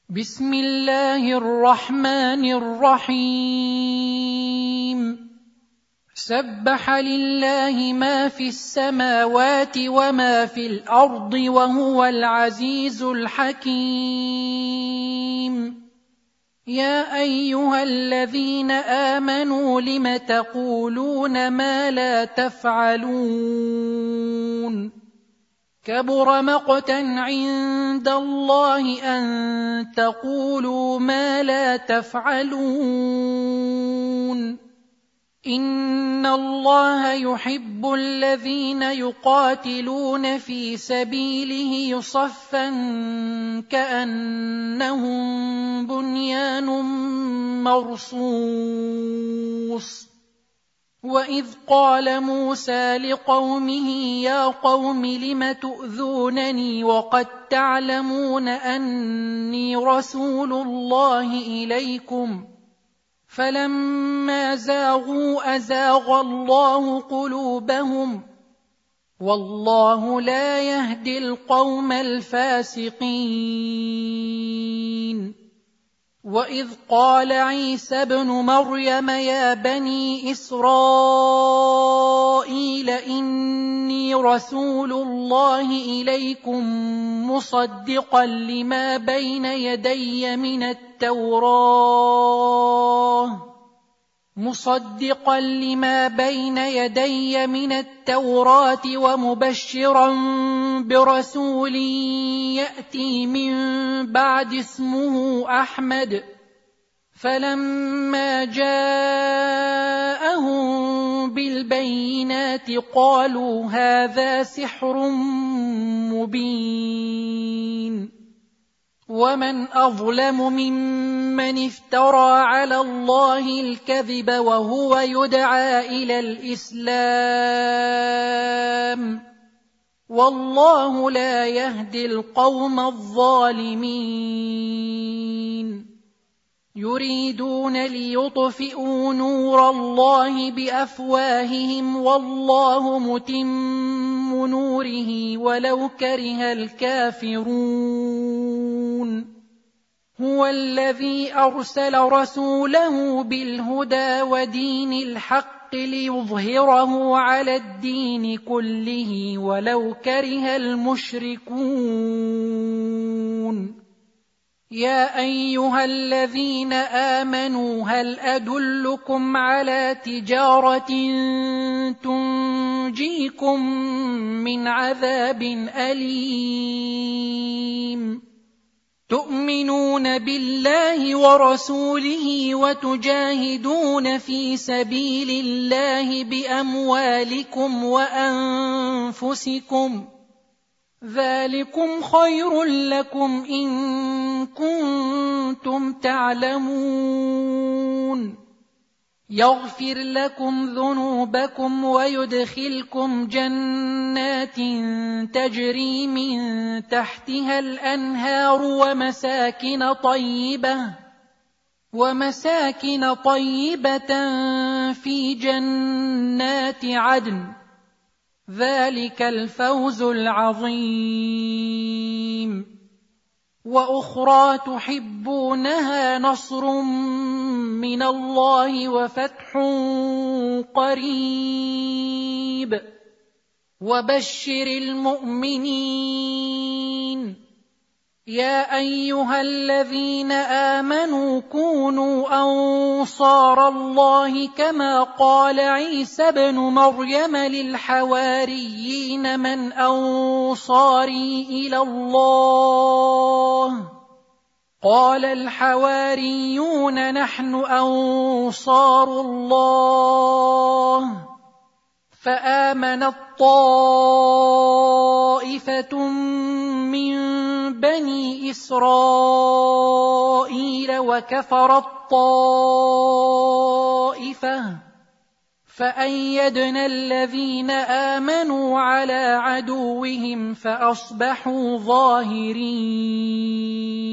بسم الله الرحمن الرحيم سبح لله ما في السماوات وما في الأرض وهو العزيز الحكيم يا أيها الذين آمنوا لم تقولون ما لا تفعلون كبر مقتا عند الله أن تقولوا ما لا تفعلون إن الله يحب الذين يقاتلون في سبيله صفا كأنهم بنيان مرصوص وإذ قال موسى لقومه يا قوم لم تؤذونني وقد تعلمون أني رسول الله إليكم فلما زاغوا أزاغ الله قلوبهم والله لا يهدي القوم الفاسقين وإذ قال عيسى ابن مريم يا بني إسرائيل إني رسول الله إليكم مصدقا لما بين يدي من التوراة ومبشرا برسول يأتي من بعد اسمه أحمد فلما جاءهم بالبينات قالوا هذا سحر مبين ومن أظلم ممن افترى على الله الكذب وهو يدعى إلى الإسلام والله لا يهدي القوم الظالمين يريدون ليطفئوا نور الله بأفواههم والله متم نوره ولو كره الكافرون هو الذي أرسل رسوله بالهدى ودين الحق ليظهره على الدين كله ولو كره المشركون يا أيها الذين آمنوا هل أدلكم على تجارة تنجيكم من عذاب أليم تؤمنون بالله ورسوله وتجاهدون في سبيل الله بأموالكم وأنفسكم ذلكم خير لكم إن كنتم تعلمون يغفر لكم ذنوبكم ويدخلكم جنات تجري من تحتها الأنهار ومساكن طيبة في جنات عدن ذلك الفوز العظيم وأخرى تحبونها نصر من الله وفتح قريب وبشر المؤمنين يا أيها الذين آمنوا كونوا أنصار الله كما قال عيسى ابن مريم للحواريين من أنصاري إلى الله قال الحواريون نحن أنصار الله فآمنت طائفة من بني إسرائيل وكفرت طائفة فأيدنا الذين آمنوا على عدوهم فأصبحوا ظاهرين